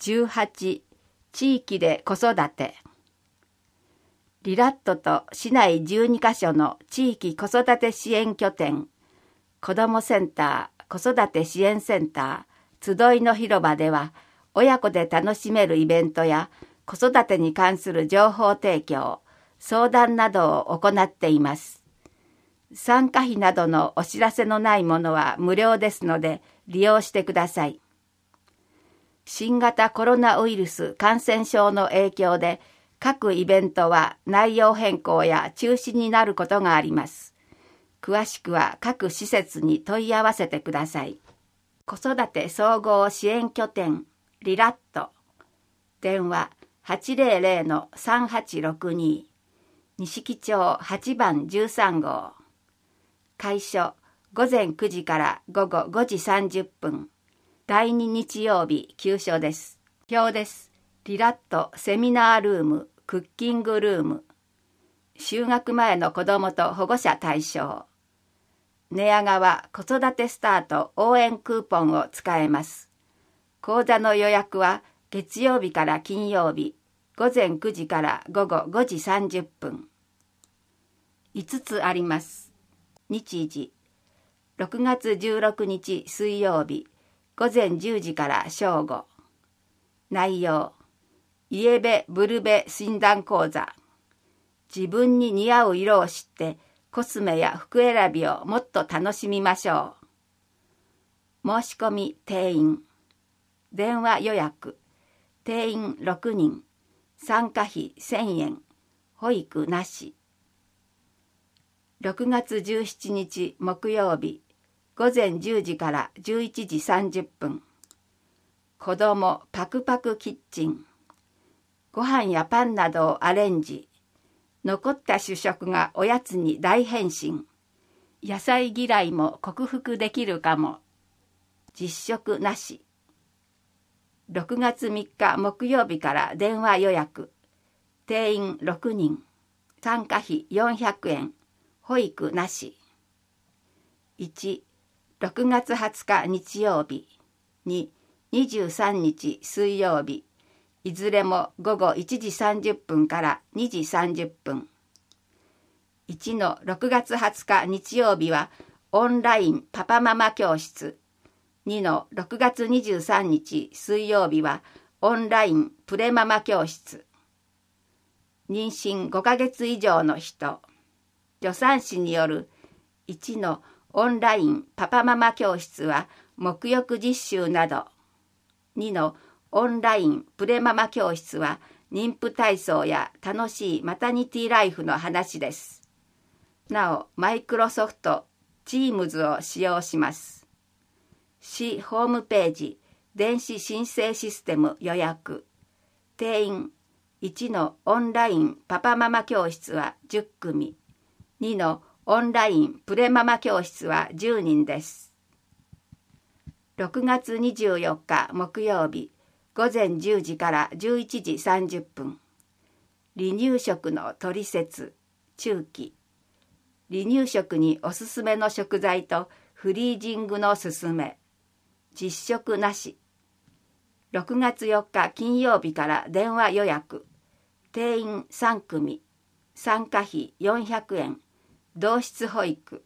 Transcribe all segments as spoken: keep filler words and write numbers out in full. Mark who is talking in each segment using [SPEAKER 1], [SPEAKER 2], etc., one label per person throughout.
[SPEAKER 1] じゅうはち、地域で子育て。リラットと市内じゅうにカ所の地域子育て支援拠点、子どもセンター、子育て支援センター、集いの広場では、親子で楽しめるイベントや子育てに関する情報提供、相談などを行っています。参加費などのお知らせのないものは無料ですので利用してください。新型コロナウイルス感染症の影響で各イベントは内容変更や中止になることがあります。詳しくは各施設に問い合わせてください。子育て総合支援拠点リラット。電話 はちぜろぜろのさんはちろくに。錦町はちばんじゅうさん号。開所午前くじから午後ごじさんじゅっぷん。だいに日曜日休所です。表です。リラットセミナールーム、クッキングルーム。就学前の子どもと保護者対象。寝屋川子育てスタート応援クーポンを使えます。講座の予約は月曜日から金曜日、午前くじから午後ごじさんじゅっぷん。いつつあります。日時、ろくがつじゅうろくにち水曜日、午前じゅうじから正午。内容、イエベ・ブルベ診断講座。自分に似合う色を知ってコスメや服選びをもっと楽しみましょう。申し込み定員。電話予約。定員ろくにん。参加費せんえん。保育なし。ろくがつじゅうしちにち木曜日。午前じゅうじからじゅういちじさんじゅっぷん。子どもパクパクキッチン。ご飯やパンなどをアレンジ。残った主食がおやつに大変身。野菜嫌いも克服できるかも。実食なし。ろくがつみっか木曜日から電話予約。定員ろくにん。参加費よんひゃくえん。保育なし。いち、ろくがつはつか日曜日。に、にじゅうさんにち水曜日。いずれも午後いちじさんじゅっぷんからにじさんじゅっぷん。いちのろくがつはつか日曜日はオンラインパパママ教室。にのろくがつにじゅうさんにち水曜日はオンラインプレママ教室。妊娠ごかげつ以上の人。助産師によるいちのオンラインパパママ教室は沐浴実習など。にのオンラインプレママ教室は妊婦体操や楽しいマタニティライフの話です。なお、マイクロソフト Teams を使用します。市ホームページ電子申請システム予約。定員いちのオンラインパパママ教室はじゅっくみ。にのオンラインプレママ教室はじゅうにんです。ろくがつにじゅうよっか木曜日。午前じゅうじからじゅういちじさんじゅっぷん。離乳食のトリセツ、中期。離乳食におすすめの食材とフリージングのすすめ。実食なし。ろくがつよっか金曜日から電話予約。定員さんくみ。参加費よんひゃくえん。同室保育。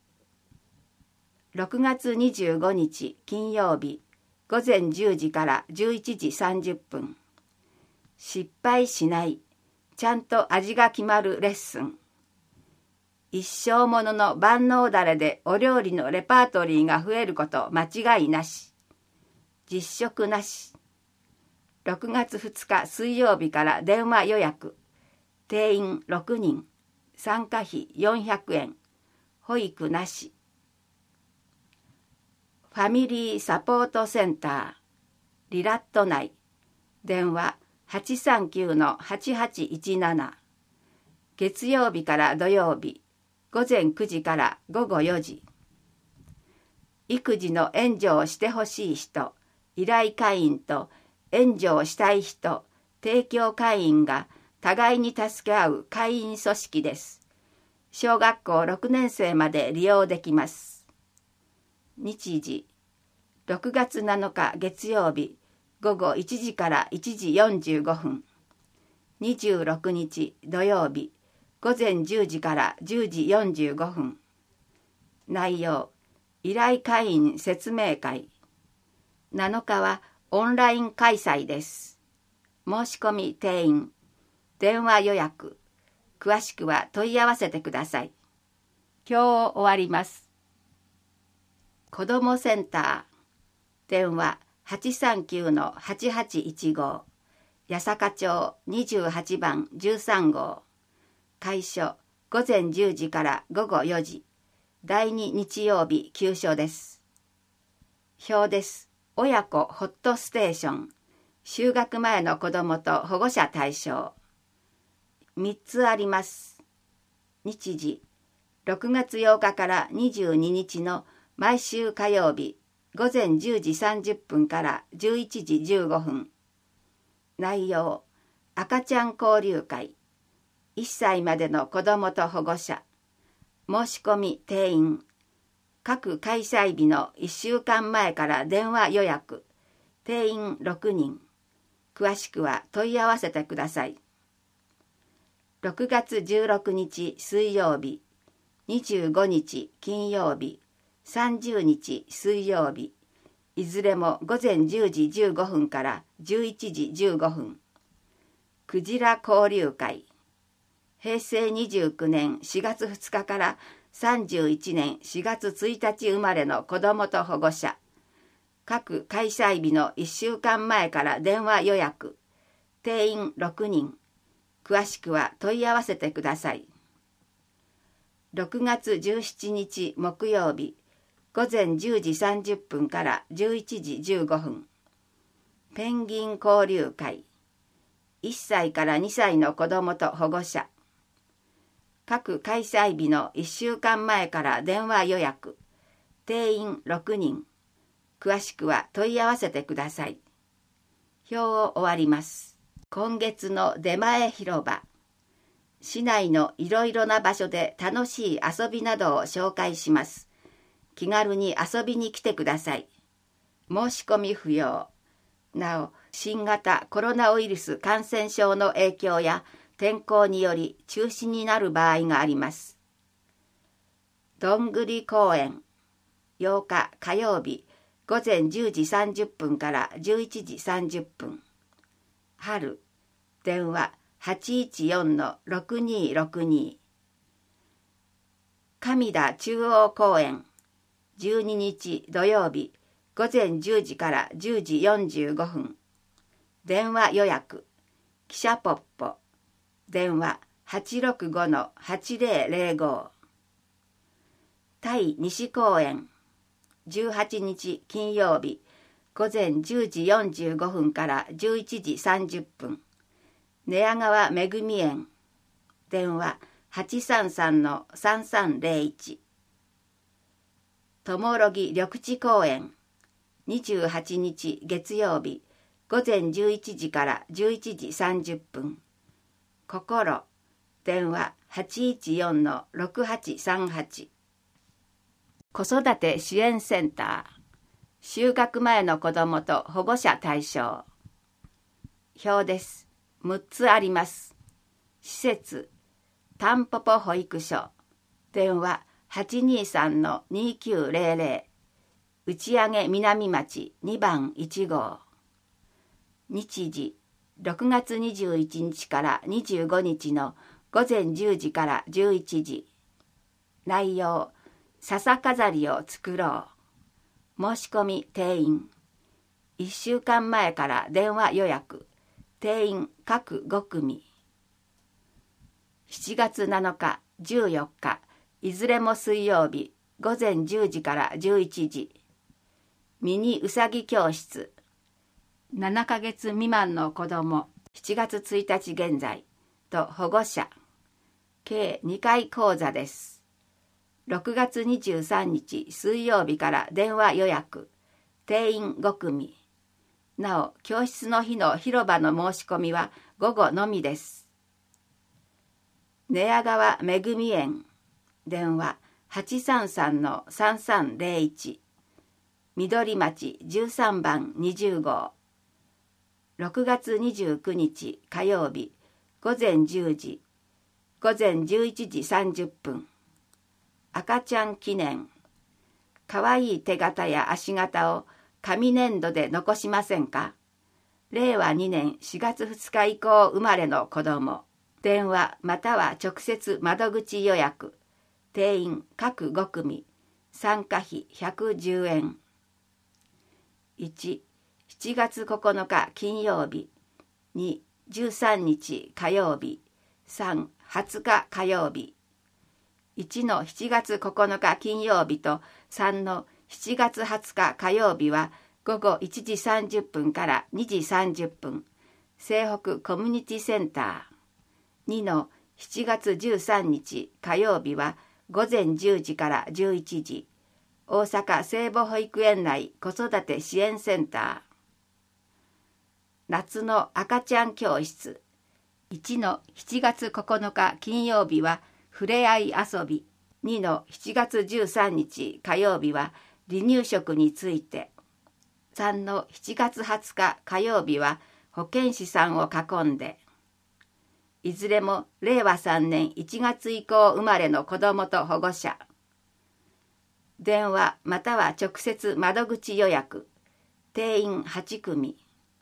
[SPEAKER 1] ろくがつにじゅうごにち金曜日。午前じゅうじからじゅういちじさんじゅっぷん。失敗しない。ちゃんと味が決まるレッスン。一生ものの万能だれでお料理のレパートリーが増えること間違いなし。実食なし。ろくがつふつか水曜日から電話予約。定員ろくにん。参加費よんひゃくえん。保育なし。ファミリーサポートセンター。リラット内。電話 はちさんきゅうのはちはちいちなな。月曜日から土曜日。午前くじから午後よじ。育児の援助をしてほしい人、依頼会員と援助をしたい人、提供会員が互いに助け合う会員組織です。小学校ろくねんせいまで利用できます。日時、ろくがつなのか月曜日、 午後いちじからいちじよんじゅうごふん。にじゅうろくにち土曜日、午前じゅうじからじゅうじよんじゅうごふん。内容、依頼会員説明会。なのかはオンライン開催です。申し込み定員、電話予約。詳しくは問い合わせてください。今日終わります。子どもセンター。電話はちさんきゅうのはちはちいちご。八坂町にじゅうはちばんじゅうさんごう。開所午前じゅうじから午後よじ。だいに日曜日休所です。表です。親子ホットステーション。就学前の子どもと保護者対象。みっつあります。日時、ろくがつようかからにじゅうににちの毎週火曜日、午前じゅうじさんじゅっぷんからじゅういちじじゅうごふん。内容、赤ちゃん交流会。いっさいまでの子どもと保護者。申し込み定員。各開催日のいっしゅうかんまえから電話予約。定員ろくにん。詳しくは問い合わせてください。ろくがつじゅうろくにち水曜日、にじゅうごにち金曜日、さんじゅうにち水曜日、いずれも午前じゅうじじゅうごふんからじゅういちじじゅうごふん。クジラ交流会。へいせいにじゅうきゅうねんしがつふつかからさんじゅういちねんしがつついたち生まれの子どもと保護者。各開催日のいっしゅうかんまえから電話予約。定員ろくにん。詳しくは問い合わせてください。ろくがつじゅうしちにち木曜日、午前じゅうじさんじゅっぷんからじゅういちじじゅうごふん。ペンギン交流会。いっさいからにさいの子どもと保護者。各開催日のいっしゅうかんまえから電話予約。定員ろくにん。詳しくは問い合わせてください。表を終わります。今月の出前広場。市内のいろいろな場所で楽しい遊びなどを紹介します。気軽に遊びに来てください。申し込み不要。なお、新型コロナウイルス感染症の影響や天候により中止になる場合があります。どんぐり公園。ようか火曜日、午前じゅうじさんじゅっぷんからじゅういちじさんじゅっぷん。春。電話はちいちよんのろくにろくに。上田中央公園。じゅうににち土曜日、午前じゅうじからじゅうじよんじゅうごふん。電話予約。記者ポッポ。電話はちろくごのはちぜろぜろご。対西公園。じゅうはちにち金曜日、午前じゅうじよんじゅうごふんからじゅういちじさんじゅっぷん。寝屋川めぐみ園。電話はちさんさんのさんさんぜろいち。ともろぎ緑地公園。にじゅうはちにち月曜日、午前じゅういちじからじゅういちじさんじゅっぷん。こころ。電話はちいちよんのろくはちさんはち。子育て支援センター。就学前の子どもと保護者対象。表です。むっつあります。施設、たんぽぽ保育所。電話はちにさんのにきゅうぜろぜろ。打ち上げ南町にばんいちごう。日時、ろくがつにじゅういちにちからにじゅうごにちの午前じゅうじからじゅういちじ。内容、笹飾りを作ろう。申し込み定員。いっしゅうかんまえから電話予約。定員各ごくみ。しちがつなのか、じゅうよっか、いずれも水曜日、午前じゅうじからじゅういちじ。ミニうさぎ教室。ななかげつ未満の子ども、しちがつついたち現在と保護者。計にかい講座です。ろくがつにじゅうさんにち水曜日から電話予約。定員ごくみ。なお、教室の日の広場の申し込みは午後のみです。寝屋川めぐみ園。電話はちさんさんのさんさんぜろいち。緑町じゅうさんばんにじゅうごう。 ろくがつにじゅうくにち火曜日ごぜんじゅうじ、ごぜんじゅういちじさんじゅっぷん。赤ちゃん記念。かわいい手形や足形を紙粘土で残しませんか？れいわにねんしがつふつか以降生まれの子ども。電話または直接窓口予約。定員各ごくみ。参加費ひゃくじゅうえん。いち、しちがつここのか金曜日。に、じゅうさんにち火曜日。さん、はつか火曜日。いちのしちがつここのか金曜日とさんのしちがつはつか火曜日はごごいちじさんじゅっぷんからにじさんじゅっぷん。西北コミュニティセンター。にのしちがつじゅうさんにち火曜日はごぜんじゅうじからじゅういちじ。大阪聖母保育園内子育て支援センター。夏の赤ちゃん教室。いちのしちがつここのか金曜日はふれあい遊び。にのしちがつじゅうさんにち火曜日は離乳食について。さんのしちがつはつか火曜日は保健師さんを囲んで。いずれもれいわさんねんいちがつ以降生まれの子どもと保護者。電話または直接窓口予約。定員はちくみ。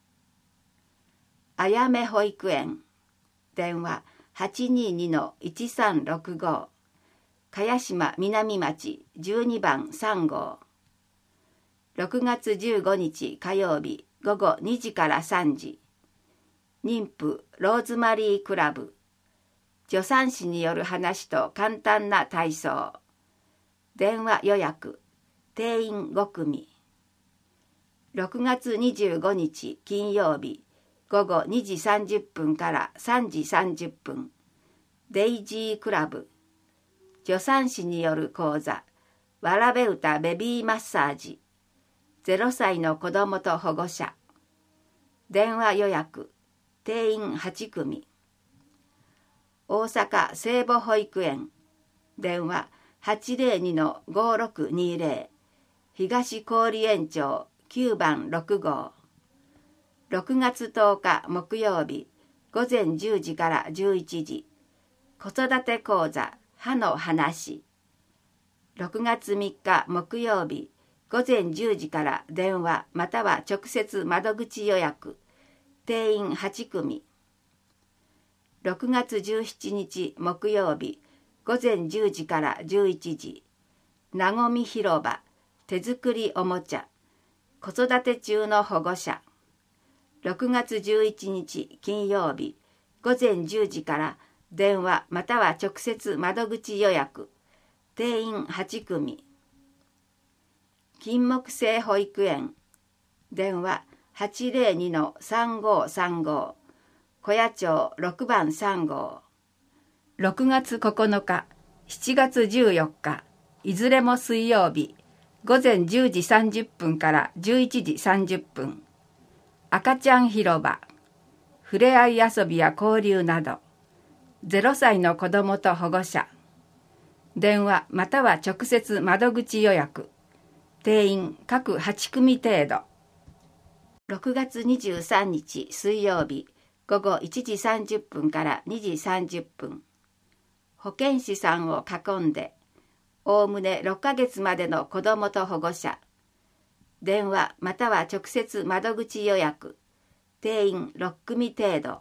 [SPEAKER 1] あやめ保育園。電話 はちにーにのいちさんろくご。茅島南町じゅうにばんさんごう。ろくがつじゅうごにち火曜日ごごにじからさんじ。妊婦ローズマリークラブ。助産師による話と簡単な体操。電話予約。定員ごくみ。ろくがつにじゅうごにち金曜日ごごにじさんじゅっぷんからさんじさんじゅっぷん。デイジークラブ。助産師による講座。わらべ歌ベビーマッサージ。ゼロさいの子どもと保護者。電話予約。定員はちくみ。大阪聖母保育園。電話 はちぜろにのごろくにぜろ。東郡園町きゅうばんろくごう。ろくがつとおか木曜日ごぜんじゅうじからじゅういちじ。子育て講座歯の話。ろくがつみっか木曜日ごぜんじゅうじから電話または直接窓口予約。定員はちくみ。ろくがつじゅうしちにち木曜日ごぜんじゅうじからじゅういちじ。なごみ広場手作りおもちゃ。子育て中の保護者。ろくがつじゅういちにち金曜日ごぜんじゅうじから電話または直接窓口予約。定員はちくみ。金木犀保育園。電話 はちぜろにのさんごさんご。小谷町ろくばんさんごう。ろくがつここのかしちがつじゅうよっかいずれも水曜日ごぜんじゅうじさんじゅっぷんからじゅういちじさんじゅっぷん。赤ちゃん広場。ふれあい遊びや交流など。ゼロさいの子どもと保護者。電話または直接窓口予約。定員各はちくみ程度。ろくがつにじゅうさんにち水曜日ごごいちじさんじゅっぷんからにじさんじゅっぷん。保健師さんを囲んで。おおむねろっかげつまでの子どもと保護者。電話または直接窓口予約。定員ろっくみ程度。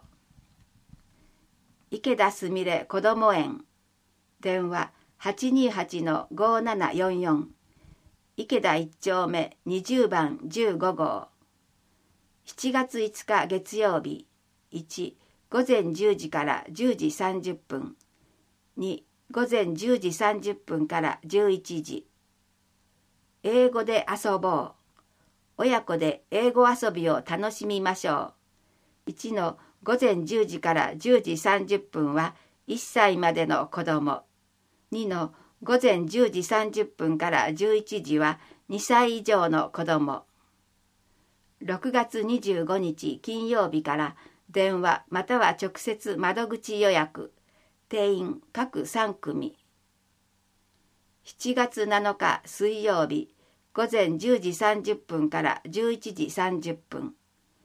[SPEAKER 1] 池田すみれこども園。電話 はちにはちのごななよんよん。池田いっちょうめにじゅうばんじゅうごごう。しちがついつか月曜日。いち、ごぜんじゅうじからじゅうじさんじゅっぷん。に、ごぜんじゅうじさんじゅっぷんからじゅういちじ。英語で遊ぼう。親子で英語遊びを楽しみましょう。いちのごぜんじゅうじからじゅうじさんじゅっぷんはいっさいまでの子ども。にのごぜんじゅうじさんじゅっぷんからじゅういちじはにさい以上の子ども。ろくがつにじゅうごにち金曜日から電話または直接窓口予約。定員各さんくみ。しちがつなのか水曜日ごぜんじゅうじさんじゅっぷんからじゅういちじさんじゅっぷん。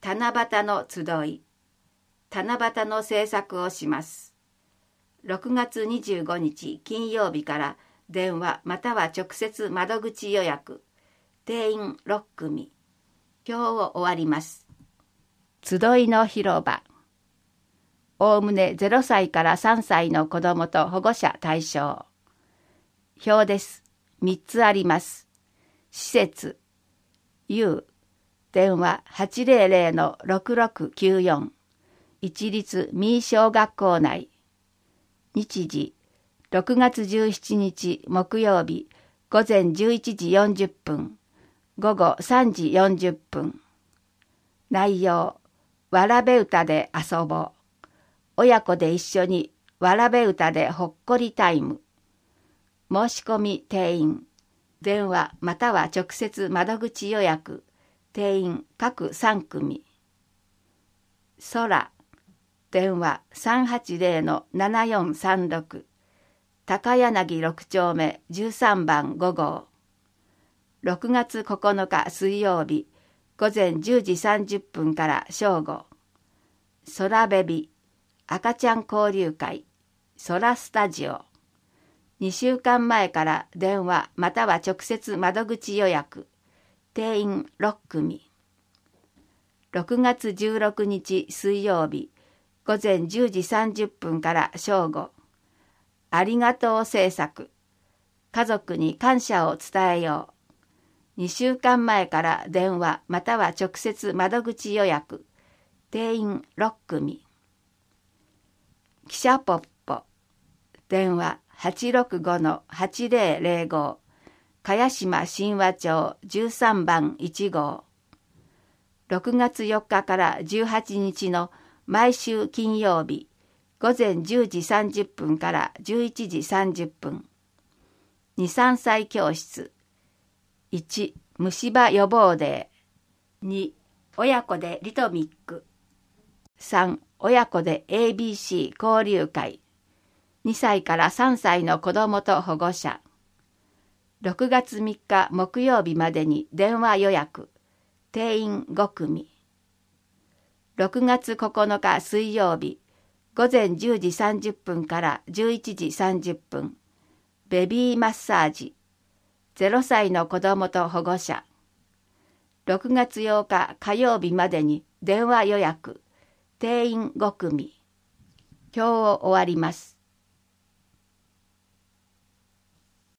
[SPEAKER 1] 七夕の集い、七夕の制作をします。ろくがつにじゅうごにち金曜日から電話または直接窓口予約、定員ろっくみ、今日を終わります。集いの広場、おおむねゼロさいからさんさいの子どもと保護者対象。表です。みっつあります。施設、U、電話 はちぜろぜろのろくろくきゅうよん、一律三井小学校内。日時、ろくがつじゅうしちにち木曜日、ごぜんじゅういちじよんじゅっぷん、ごごさんじよんじゅっぷん。内容、わらべ歌で遊ぼう。親子で一緒にわらべ歌でほっこりタイム。申し込み定員、電話または直接窓口予約、定員各さんくみ。空、電話 さんはちぜろのななよんさんろく、高柳ろくちょうめじゅうさんばんごごう。ろくがつここのか水曜日、ごぜんじゅうじさんじゅっぷんから正午。空ベビ、赤ちゃん交流会、空スタジオ。にしゅうかんまえから電話または直接窓口予約、定員ろっくみ。ろくがつじゅうろくにち水曜日、ごぜんじゅうじさんじゅっぷんから正午。ありがとう制作、家族に感謝を伝えよう。にしゅうかんまえから電話または直接窓口予約、定員ろっくみ。記者ポッポ、電話 はちろくごのはちぜろぜろご、茅島神話町じゅうさんばんいちごう。ろくがつよっかからじゅうはちにちの毎週金曜日、ごぜんじゅうじさんじゅっぷんからじゅういちじさんじゅっぷん。に、さんさい教室。いち、虫歯予防デー。に、親子でリトミック。さん、親子で エービーシー 交流会。にさいからさんさいの子どもと保護者。ろくがつみっか木曜日までに電話予約。定員ごくみ。ろくがつここのか水曜日、ごぜんじゅうじさんじゅっぷんからじゅういちじさんじゅっぷん。ベビーマッサージ。ゼロさいの子どもと保護者。ろくがつようか火曜日までに電話予約。定員ごくみ。今日を終わります。